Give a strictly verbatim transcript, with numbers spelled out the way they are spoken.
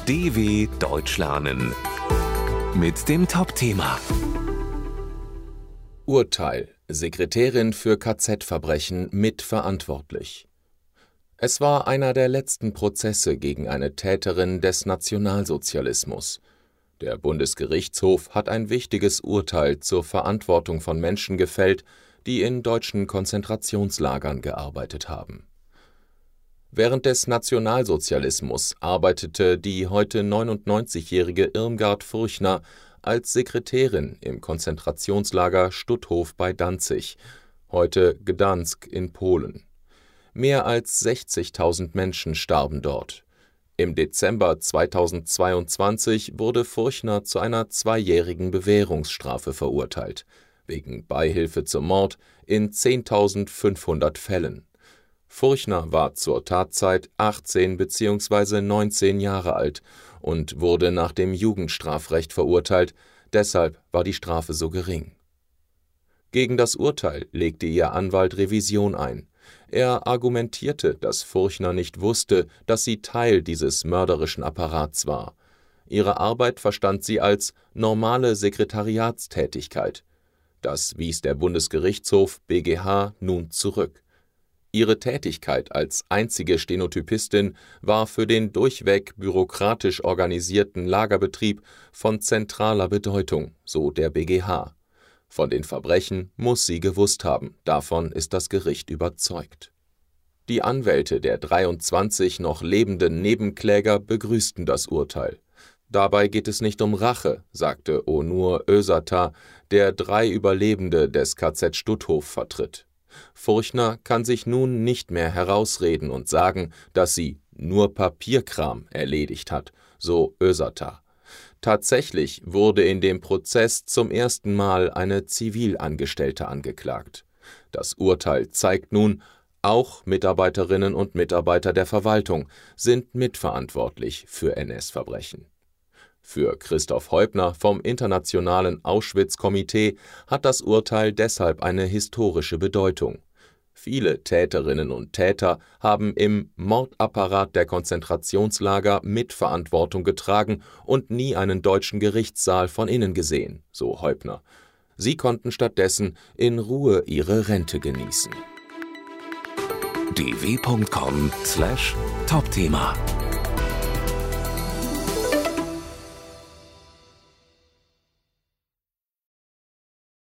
D W Deutsch lernen mit dem Top-Thema Urteil: Sekretärin für K Z-Verbrechen mitverantwortlich. Es war einer der letzten Prozesse gegen eine Täterin des Nationalsozialismus. Der Bundesgerichtshof hat ein wichtiges Urteil zur Verantwortung von Menschen gefällt, die in deutschen Konzentrationslagern gearbeitet haben. Während des Nationalsozialismus arbeitete die heute neunundneunzigjährige Irmgard Furchner als Sekretärin im Konzentrationslager Stutthof bei Danzig, heute Gdansk in Polen. Mehr als sechzigtausend Menschen starben dort. Im Dezember zweitausendzweiundzwanzig wurde Furchner zu einer zweijährigen Bewährungsstrafe verurteilt, wegen Beihilfe zum Mord in zehntausendfünfhundert Fällen. Furchner war zur Tatzeit achtzehn bzw. neunzehn Jahre alt und wurde nach dem Jugendstrafrecht verurteilt, deshalb war die Strafe so gering. Gegen das Urteil legte ihr Anwalt Revision ein. Er argumentierte, dass Furchner nicht wusste, dass sie Teil dieses mörderischen Apparats war. Ihre Arbeit verstand sie als normale Sekretariatstätigkeit. Das wies der Bundesgerichtshof B G H nun zurück. Ihre Tätigkeit als einzige Stenotypistin war für den durchweg bürokratisch organisierten Lagerbetrieb von zentraler Bedeutung, so der B G H. Von den Verbrechen muss sie gewusst haben, davon ist das Gericht überzeugt. Die Anwälte der dreiundzwanzig noch lebenden Nebenkläger begrüßten das Urteil. Dabei geht es nicht um Rache, sagte Onur Özata, der drei Überlebende des K Z Stutthof vertritt. Furchner kann sich nun nicht mehr herausreden und sagen, dass sie nur Papierkram erledigt hat, so Özata. Tatsächlich wurde in dem Prozess zum ersten Mal eine Zivilangestellte angeklagt. Das Urteil zeigt nun, auch Mitarbeiterinnen und Mitarbeiter der Verwaltung sind mitverantwortlich für N S-Verbrechen. Für Christoph Heubner vom Internationalen Auschwitz-Komitee hat das Urteil deshalb eine historische Bedeutung. Viele Täterinnen und Täter haben im Mordapparat der Konzentrationslager Mitverantwortung getragen und nie einen deutschen Gerichtssaal von innen gesehen, so Heubner. Sie konnten stattdessen in Ruhe ihre Rente genießen. d w punkt com slash Top-Thema